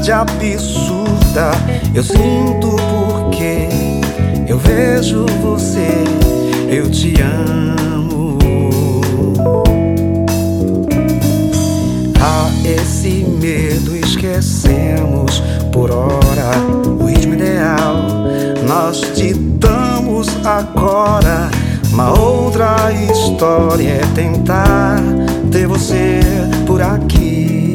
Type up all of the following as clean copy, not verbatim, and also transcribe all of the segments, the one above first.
vontade absurda eu sinto porque eu vejo você, eu te amo. A esse medo esquecemos por hora o ritmo ideal. Nós ditamos agora uma outra história, é tentar ter você por aqui.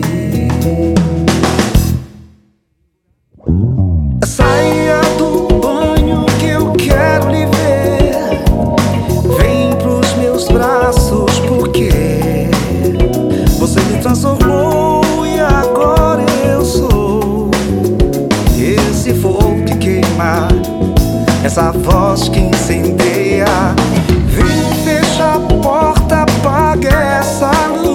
Saia do banho que eu quero lhe ver. Vem pros meus braços porque você me transformou e agora eu sou esse fogo que queima, essa voz que incendeia. Vem, fecha a porta, apaga essa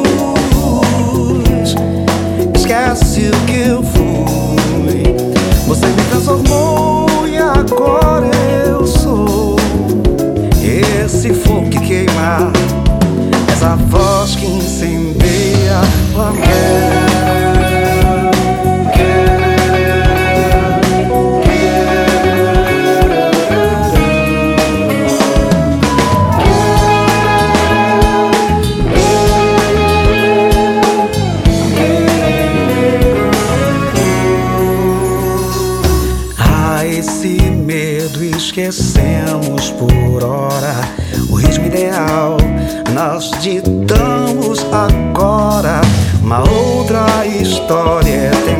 luz. Esquece o que eu fui. Você me transformou e agora eu sou esse fogo que queima, essa voz que incendeia o amor. Esse medo esquecemos por hora o ritmo ideal. Nós ditamos agora uma outra história.